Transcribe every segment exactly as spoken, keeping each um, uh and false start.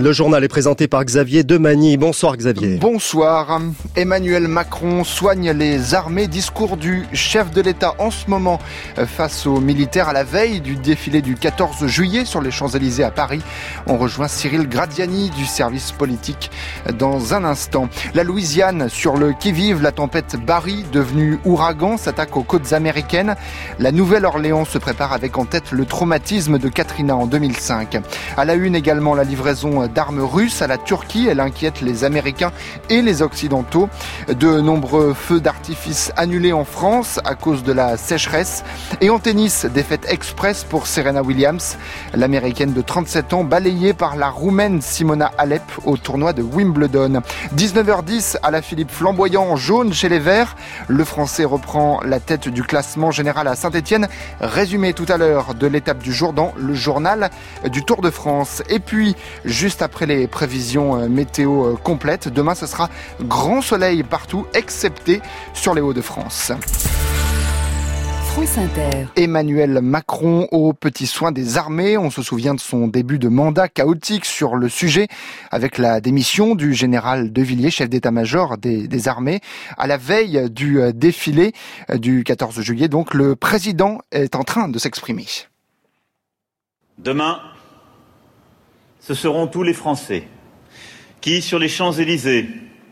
Le journal est présenté par Xavier Demagny. Bonsoir Xavier. Bonsoir. Emmanuel Macron soigne les armées. Discours du chef de l'État en ce moment face aux militaires à la veille du défilé du quatorze juillet sur les Champs-Élysées à Paris. On rejoint Cyril Gradiani du service politique dans un instant. La Louisiane sur le qui-vive, la tempête Barry devenue ouragan s'attaque aux côtes américaines. La Nouvelle-Orléans se prépare avec en tête le traumatisme de Katrina en deux mille cinq. À la une également la livraison d'armes russes à la Turquie. Elle inquiète les Américains et les Occidentaux. De nombreux feux d'artifice annulés en France à cause de la sécheresse. Et en tennis, défaite express pour Serena Williams. L'Américaine de trente-sept ans balayée par la Roumaine Simona Halep au tournoi de Wimbledon. dix-neuf heures dix à la Philippe, flamboyant en jaune chez les Verts. Le Français reprend la tête du classement général à Saint-Etienne. Résumé tout à l'heure de l'étape du jour dans le journal du Tour de France. Et puis, juste après les prévisions météo complètes, demain ce sera grand soleil partout, excepté sur les Hauts-de-France. France Inter. Emmanuel Macron aux petits soins des armées. On se souvient de son début de mandat chaotique sur le sujet avec la démission du général De Villiers, chef d'état-major des, des armées. À la veille du défilé du quatorze juillet, donc, le président est en train de s'exprimer. Demain, ce seront tous les Français qui, sur les Champs-Élysées,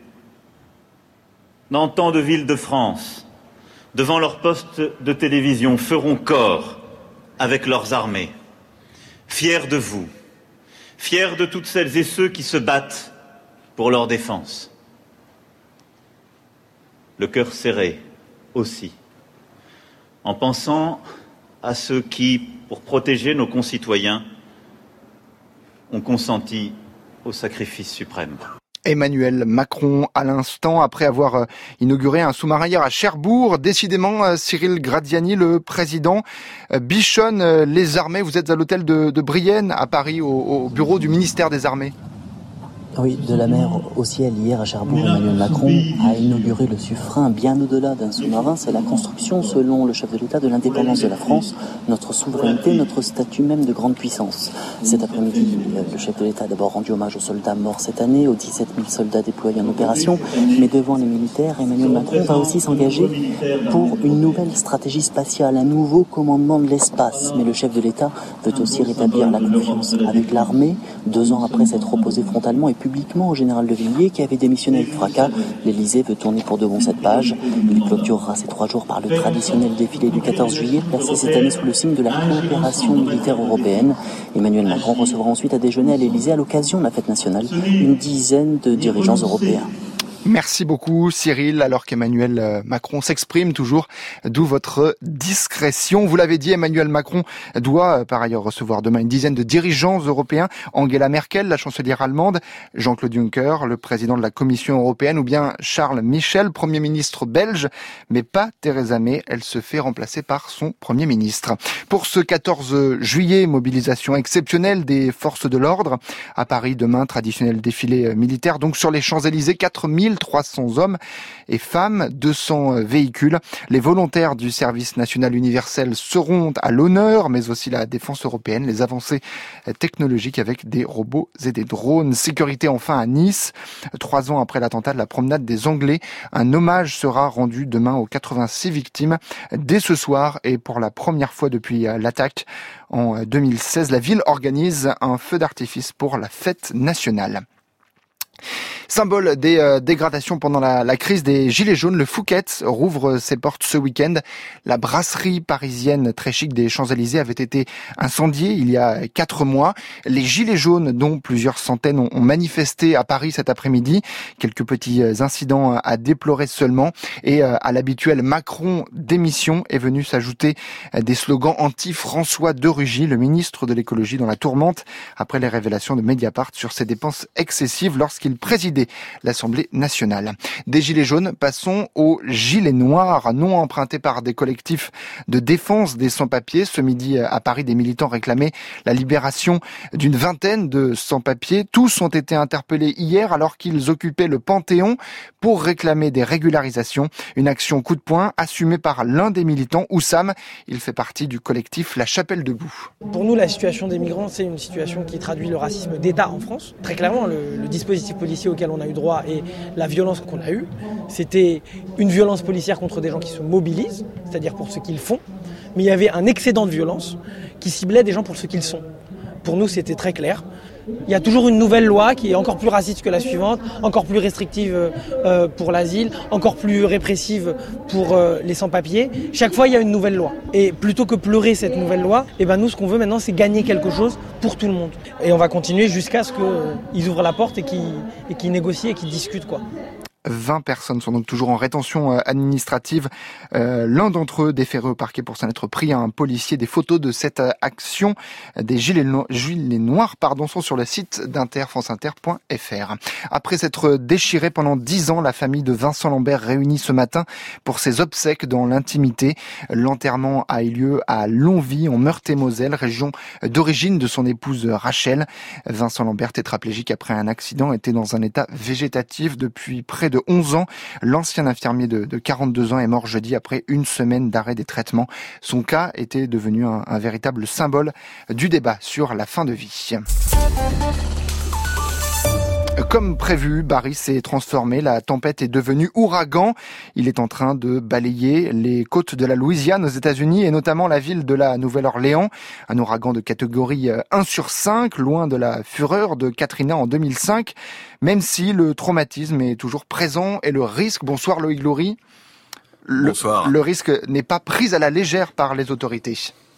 dans tant de villes de France, devant leurs postes de télévision, feront corps avec leurs armées. Fiers de vous, fiers de toutes celles et ceux qui se battent pour leur défense. Le cœur serré aussi, en pensant à ceux qui, pour protéger nos concitoyens, ont consenti au sacrifice suprême. Emmanuel Macron à l'instant, après avoir inauguré un sous-marin hier à Cherbourg. Décidément, Cyril Gradiani, le président, bichonne les armées. Vous êtes à l'hôtel de, de Brienne, à Paris, au, au bureau du ministère des Armées. Oui, de la mer au ciel, hier à Cherbourg, Emmanuel Macron a inauguré le suffrain bien au-delà d'un sous-marin. C'est la construction, selon le chef de l'État, de l'indépendance de la France, notre souveraineté, notre statut même de grande puissance. Cet après-midi, le chef de l'État a d'abord rendu hommage aux soldats morts cette année, aux dix-sept mille soldats déployés en opération, mais devant les militaires, Emmanuel Macron va aussi s'engager pour une nouvelle stratégie spatiale, un nouveau commandement de l'espace. Mais le chef de l'État veut aussi rétablir la confiance avec l'armée, deux ans après s'être opposé frontalement et publiquement au général De Villiers qui avait démissionné avec fracas. L'Élysée veut tourner pour de bon cette page. Il clôturera ces trois jours par le traditionnel défilé du quatorze juillet, placé cette année sous le signe de la coopération militaire européenne. Emmanuel Macron recevra ensuite à déjeuner à l'Élysée à l'occasion de la fête nationale une dizaine de dirigeants européens. Merci beaucoup Cyril, alors qu'Emmanuel Macron s'exprime toujours, d'où votre discrétion. Vous l'avez dit, Emmanuel Macron doit par ailleurs recevoir demain une dizaine de dirigeants européens. Angela Merkel, la chancelière allemande, Jean-Claude Juncker, le président de la Commission européenne, ou bien Charles Michel, Premier ministre belge, mais pas Theresa May, elle se fait remplacer par son Premier ministre. Pour ce quatorze juillet, mobilisation exceptionnelle des forces de l'ordre. À Paris, demain, traditionnel défilé militaire, donc sur les Champs-Élysées, quatre mille trois cents hommes et femmes, deux cents véhicules. Les volontaires du service national universel seront à l'honneur, mais aussi la défense européenne, les avancées technologiques avec des robots et des drones. Sécurité enfin à Nice. Trois ans après l'attentat de la promenade des Anglais, un hommage sera rendu demain aux quatre-vingt-six victimes. Dès ce soir, et pour la première fois depuis l'attaque en deux mille seize, la ville organise un feu d'artifice pour la fête nationale. Symbole des euh, dégradations pendant la, la crise des Gilets jaunes, le Fouquet's rouvre ses portes ce week-end. La brasserie parisienne très chic des Champs-Élysées avait été incendiée il y a quatre mois. Les Gilets jaunes, dont plusieurs centaines ont, ont manifesté à Paris cet après-midi. Quelques petits incidents à déplorer seulement. Et euh, à l'habituel Macron démission est venu s'ajouter des slogans anti-François de Rugy, le ministre de l'écologie dans la tourmente, après les révélations de Mediapart sur ses dépenses excessives lorsqu'il il présidait l'Assemblée nationale. Des gilets jaunes, passons aux gilets noirs, nom emprunté par des collectifs de défense des sans-papiers. Ce midi à Paris, des militants réclamaient la libération d'une vingtaine de sans-papiers. Tous ont été interpellés hier alors qu'ils occupaient le Panthéon pour réclamer des régularisations. Une action coup de poing assumée par l'un des militants, Oussam. Il fait partie du collectif La Chapelle Debout. Pour nous, la situation des migrants, c'est une situation qui traduit le racisme d'État en France. Très clairement, le, le dispositif policier auquel on a eu droit et la violence qu'on a eue, c'était une violence policière contre des gens qui se mobilisent, c'est-à-dire pour ce qu'ils font, mais il y avait un excédent de violence qui ciblait des gens pour ce qu'ils sont. Pour nous, c'était très clair. Il y a toujours une nouvelle loi qui est encore plus raciste que la suivante, encore plus restrictive euh, pour l'asile, encore plus répressive pour euh, les sans-papiers. Chaque fois, il y a une nouvelle loi. Et plutôt que pleurer cette nouvelle loi, eh ben nous, ce qu'on veut maintenant, c'est gagner quelque chose pour tout le monde. Et on va continuer jusqu'à ce qu'ils euh, ouvrent la porte et qu'ils, et qu'ils négocient et qu'ils discutent, quoi. vingt personnes sont donc toujours en rétention administrative. Euh, l'un d'entre eux déféré au parquet pour s'en être pris à un policier. Des photos de cette action des gilets, no- gilets noirs pardon, sont sur le site d'inter, franceinter point f r. Après s'être déchiré pendant dix ans, la famille de Vincent Lambert réunie ce matin pour ses obsèques dans l'intimité. L'enterrement a eu lieu à Longwy, en Meurthe-et-Moselle, région d'origine de son épouse Rachel. Vincent Lambert, tétraplégique après un accident, était dans un état végétatif depuis près de onze ans. L'ancien infirmier de, de quarante-deux ans est mort jeudi après une semaine d'arrêt des traitements. Son cas était devenu un, un véritable symbole du débat sur la fin de vie. Comme prévu, Barry s'est transformé. La tempête est devenue ouragan. Il est en train de balayer les côtes de la Louisiane aux États-Unis et notamment la ville de la Nouvelle-Orléans. Un ouragan de catégorie un sur cinq, loin de la fureur de Katrina en deux mille cinq. Même si le traumatisme est toujours présent et le risque, bonsoir Loïc Loury, le, Bonsoir. le risque n'est pas pris à la légère par les autorités.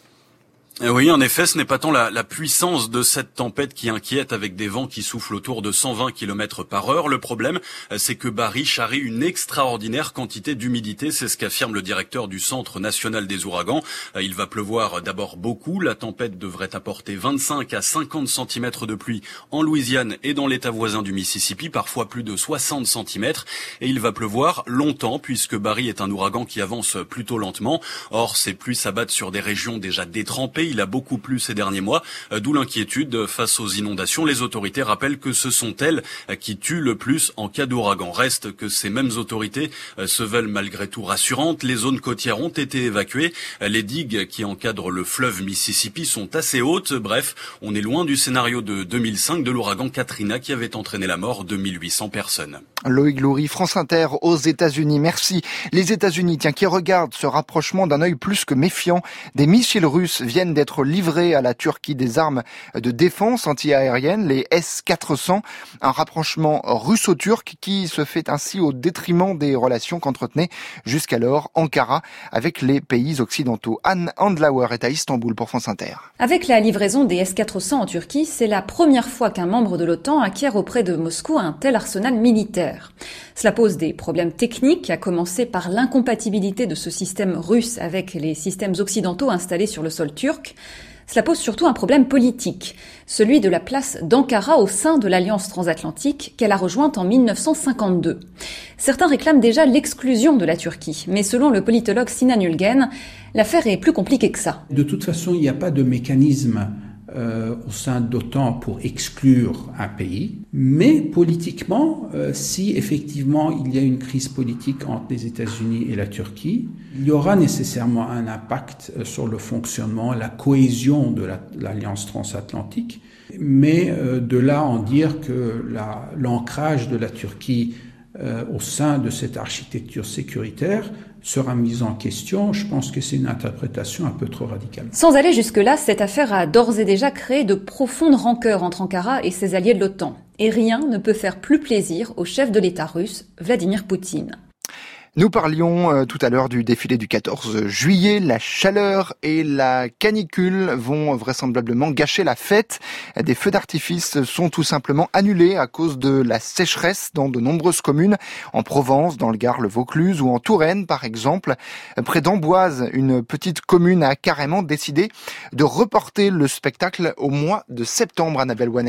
Oui, en effet, ce n'est pas tant la, la puissance de cette tempête qui inquiète avec des vents qui soufflent autour de cent vingt kilomètres par heure. Le problème, c'est que Barry charrie une extraordinaire quantité d'humidité. C'est ce qu'affirme le directeur du Centre national des ouragans. Il va pleuvoir d'abord beaucoup. La tempête devrait apporter vingt-cinq à cinquante centimètres de pluie en Louisiane et dans l'état voisin du Mississippi, parfois plus de soixante centimètres. Et il va pleuvoir longtemps puisque Barry est un ouragan qui avance plutôt lentement. Or, ces pluies s'abattent sur des régions déjà détrempées. Il a beaucoup plu ces derniers mois, d'où l'inquiétude face aux inondations. Les autorités rappellent que ce sont elles qui tuent le plus en cas d'ouragan. Reste que ces mêmes autorités se veulent malgré tout rassurantes. Les zones côtières ont été évacuées. Les digues qui encadrent le fleuve Mississippi sont assez hautes. Bref, on est loin du scénario de deux mille cinq de l'ouragan Katrina qui avait entraîné la mort de mille huit cents personnes. Loïc Loury, France Inter aux États-Unis. Merci. Les États-Unis, tiens, qui regardent ce rapprochement d'un œil plus que méfiant. Des missiles russes viennent d'être livrés à la Turquie, des armes de défense anti-aérienne, les S quatre cents. Un rapprochement russo-turc qui se fait ainsi au détriment des relations qu'entretenait jusqu'alors Ankara avec les pays occidentaux. Anne Andlauer est à Istanbul pour France Inter. Avec la livraison des S quatre cents en Turquie, c'est la première fois qu'un membre de l'OTAN acquiert auprès de Moscou un tel arsenal militaire. Cela pose des problèmes techniques, à commencer par l'incompatibilité de ce système russe avec les systèmes occidentaux installés sur le sol turc. Cela pose surtout un problème politique, celui de la place d'Ankara au sein de l'Alliance transatlantique qu'elle a rejointe en mille neuf cent cinquante-deux. Certains réclament déjà l'exclusion de la Turquie, mais selon le politologue Sinan Ülgen, l'affaire est plus compliquée que ça. De toute façon, il n'y a pas de mécanisme Euh, au sein de l'OTAN pour exclure un pays, mais politiquement, euh, si effectivement il y a une crise politique entre les États-Unis et la Turquie, il y aura nécessairement un impact sur le fonctionnement, la cohésion de la, l'Alliance transatlantique, mais euh, de là à en dire que la, l'ancrage de la Turquie euh, au sein de cette architecture sécuritaire sera mise en question, je pense que c'est une interprétation un peu trop radicale. Sans aller jusque-là, cette affaire a d'ores et déjà créé de profondes rancœurs entre Ankara et ses alliés de l'OTAN. Et rien ne peut faire plus plaisir au chef de l'État russe, Vladimir Poutine. Nous parlions euh, tout à l'heure du défilé du quatorze juillet. La chaleur et la canicule vont vraisemblablement gâcher la fête. Des feux d'artifice sont tout simplement annulés à cause de la sécheresse dans de nombreuses communes. En Provence, dans le Gard, le Vaucluse ou en Touraine, par exemple. Près d'Amboise, une petite commune a carrément décidé de reporter le spectacle au mois de septembre, Annabelle Wanek.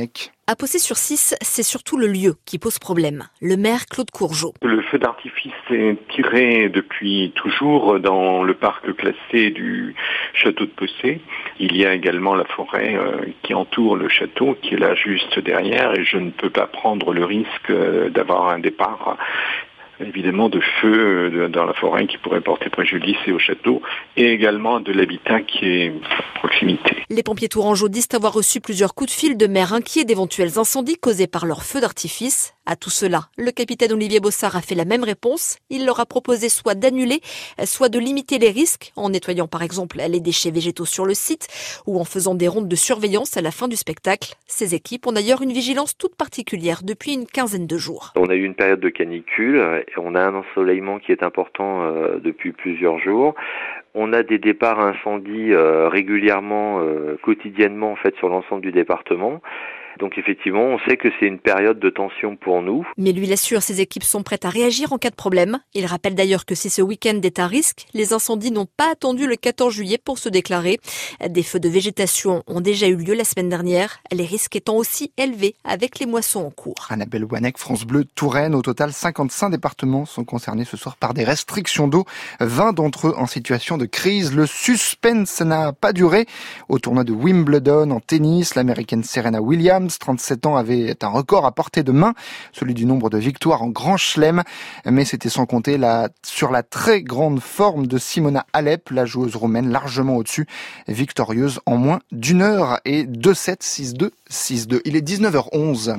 À Possé-sur-Cisse, c'est surtout le lieu qui pose problème. Le maire Claude Courgeot. Le feu d'artifice est tiré depuis toujours dans le parc classé du château de Possé. Il y a également la forêt euh, qui entoure le château, qui est là juste derrière, et je ne peux pas prendre le risque euh, d'avoir un départ évidemment de feu dans la forêt qui pourrait porter préjudice et au château, et également de l'habitat qui est à proximité. Les pompiers tourangeaux disent avoir reçu plusieurs coups de fil de maires inquiets d'éventuels incendies causés par leur feu d'artifice. À tout cela, le capitaine Olivier Bossard a fait la même réponse. Il leur a proposé soit d'annuler, soit de limiter les risques, en nettoyant par exemple les déchets végétaux sur le site, ou en faisant des rondes de surveillance à la fin du spectacle. Ces équipes ont d'ailleurs une vigilance toute particulière depuis une quinzaine de jours. On a eu une période de canicule, et on a un ensoleillement qui est important euh, depuis plusieurs jours. On a des départs à incendie euh, régulièrement, euh, quotidiennement en fait sur l'ensemble du département. Donc effectivement, on sait que c'est une période de tension pour nous. Mais lui l'assure, ses équipes sont prêtes à réagir en cas de problème. Il rappelle d'ailleurs que si ce week-end est à risque, les incendies n'ont pas attendu le quatorze juillet pour se déclarer. Des feux de végétation ont déjà eu lieu la semaine dernière, les risques étant aussi élevés avec les moissons en cours. Annabelle Ouanek, France Bleu, Touraine. Au total, cinquante-cinq départements sont concernés ce soir par des restrictions d'eau. vingt d'entre eux en situation de crise. Le suspense n'a pas duré. Au tournoi de Wimbledon en tennis, l'américaine Serena Williams, trente-sept ans, avait un record à portée de main, celui du nombre de victoires en Grand Chelem, mais c'était sans compter la, sur la très grande forme de Simona Halep, la joueuse roumaine largement au-dessus, victorieuse en moins d'une heure et deux sept, six deux, six deux. Il est dix-neuf heures onze.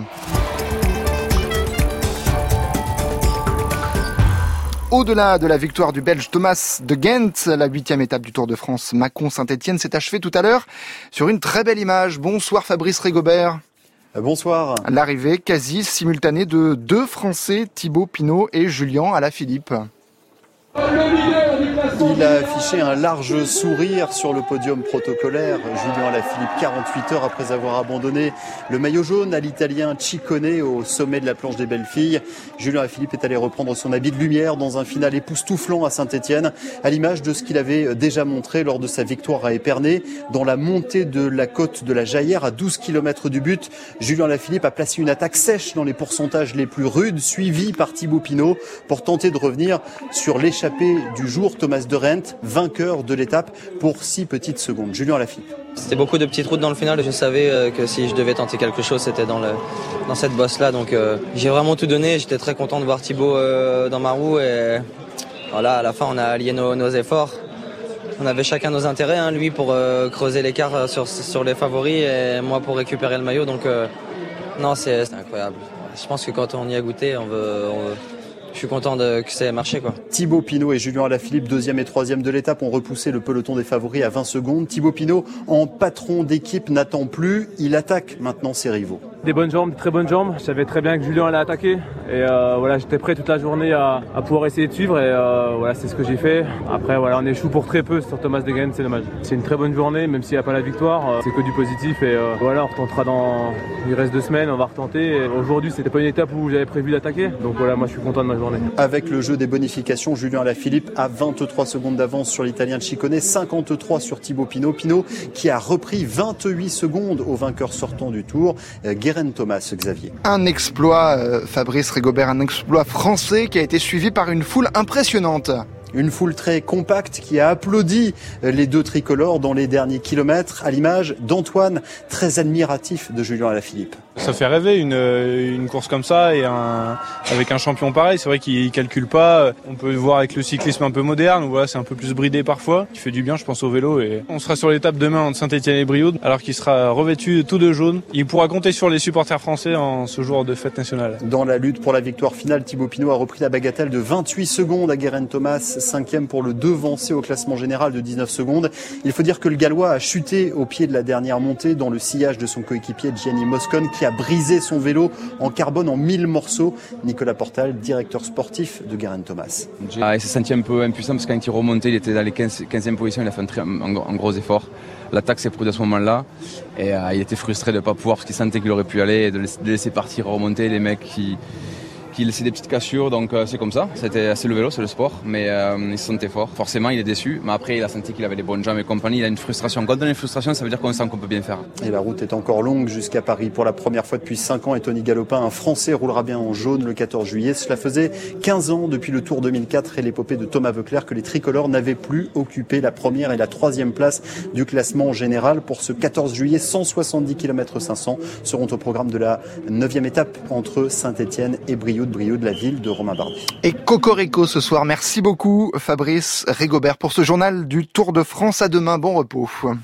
Au-delà de la victoire du Belge Thomas de Ghent, la huitième étape du Tour de France Mâcon-Saint-Étienne s'est achevée tout à l'heure sur une très belle image. Bonsoir Fabrice Rigobert. Bonsoir. L'arrivée quasi simultanée de deux Français, Thibaut Pinot et Julien Alaphilippe. Il a affiché un large sourire sur le podium protocolaire. Julien Alaphilippe, quarante-huit heures après avoir abandonné le maillot jaune à l'Italien Ciccone au sommet de la planche des belles filles. Julien Alaphilippe est allé reprendre son habit de lumière dans un final époustouflant à Saint-Étienne, à l'image de ce qu'il avait déjà montré lors de sa victoire à Épernay. Dans la montée de la côte de la Jaillère, à douze kilomètres du but, Julien Alaphilippe a placé une attaque sèche dans les pourcentages les plus rudes, suivi par Thibaut Pinot pour tenter de revenir sur l'échappée du jour. Thomas de Rent, vainqueur de l'étape pour six petites secondes. Julien Alaphilippe. C'était beaucoup de petites routes dans le final. Je savais que si je devais tenter quelque chose, c'était dans, le, dans cette bosse-là. Donc euh, j'ai vraiment tout donné. J'étais très content de voir Thibaut euh, dans ma roue. Et voilà, à la fin, on a allié nos, nos efforts. On avait chacun nos intérêts. Hein, lui pour euh, creuser l'écart sur, sur les favoris et moi pour récupérer le maillot. Donc euh, non, c'est, c'est incroyable. Je pense que quand on y a goûté, on veut... On veut Je suis content de, que ça ait marché, quoi. Thibaut Pinot et Julien Alaphilippe, deuxième et troisième de l'étape, ont repoussé le peloton des favoris à vingt secondes. Thibaut Pinot, en patron d'équipe, n'attend plus. Il attaque maintenant ses rivaux. Des bonnes jambes, des très bonnes jambes. Je savais très bien que Julien allait attaquer. Et euh, voilà, j'étais prêt toute la journée à, à pouvoir essayer de suivre. Et euh, voilà, c'est ce que j'ai fait. Après, voilà, on échoue pour très peu sur Thomas de Ghent, c'est dommage. C'est une très bonne journée, même s'il n'y a pas la victoire. Euh, c'est que du positif. Et euh, voilà, on retentera dans. Il reste deux semaines, on va retenter. Et aujourd'hui, c'était pas une étape où j'avais prévu d'attaquer. Donc voilà, moi je suis content de ma journée. Avec le jeu des bonifications, Julien Alaphilippe a vingt-trois secondes d'avance sur l'Italien Ciccone, cinquante-trois sur Thibaut Pinot. Pinot qui a repris vingt-huit secondes au vainqueur sortant du Tour, Guérin Thomas, Xavier. Un exploit, euh, Fabrice Rigobert, un exploit français qui a été suivi par une foule impressionnante. Une foule très compacte qui a applaudi les deux tricolores dans les derniers kilomètres, à l'image d'Antoine, très admiratif de Julien Alaphilippe. Ça fait rêver une, une course comme ça et un, avec un champion pareil. C'est vrai qu'il calcule pas. On peut le voir avec le cyclisme un peu moderne où voilà, c'est un peu plus bridé parfois. Il fait du bien, je pense, au vélo. Et on sera sur l'étape demain entre Saint-Étienne et Brioude, alors qu'il sera revêtu tout de jaune. Il pourra compter sur les supporters français en ce jour de fête nationale. Dans la lutte pour la victoire finale, Thibaut Pinot a repris la bagatelle de vingt-huit secondes à Guérin Thomas, cinquième pour le devancer au classement général de dix-neuf secondes. Il faut dire que le Gallois a chuté au pied de la dernière montée dans le sillage de son coéquipier Gianni Moscon qui a brisé son vélo en carbone en mille morceaux. Nicolas Portal, directeur sportif de Guérin Thomas. Ah, il s'est senti un peu impuissant parce que quand il remontait, il était dans les quinzième position, il a fait un, très, un, un gros effort. L'attaque s'est produite à ce moment-là et euh, il était frustré de ne pas pouvoir parce qu'il sentait qu'il aurait pu aller et de laisser partir, remonter les mecs qui... qu'il laissait des petites cassures, donc euh, c'est comme ça. C'était, c'est le vélo, c'est le sport, mais euh, il se sentait fort. Forcément, il est déçu, mais après, il a senti qu'il avait les bonnes jambes et compagnie. Il a une frustration. Quand on a une frustration, ça veut dire qu'on sent qu'on peut bien faire. Et la route est encore longue jusqu'à Paris. Pour la première fois depuis cinq ans, et Tony Galopin, un Français, roulera bien en jaune le quatorze juillet. Cela faisait quinze ans depuis le Tour deux mille quatre et l'épopée de Thomas Voeckler que les tricolores n'avaient plus occupé la première et la troisième place du classement général. Pour ce quatorze juillet, cent soixante-dix kilomètres cinq cents seront au programme de la neuvième étape entre Saint-Étienne et Brioude, Brioude, la ville de Romain Bardet. Et Cocorico ce soir. Merci beaucoup Fabrice Rigobert pour ce journal du Tour de France. À demain, bon repos.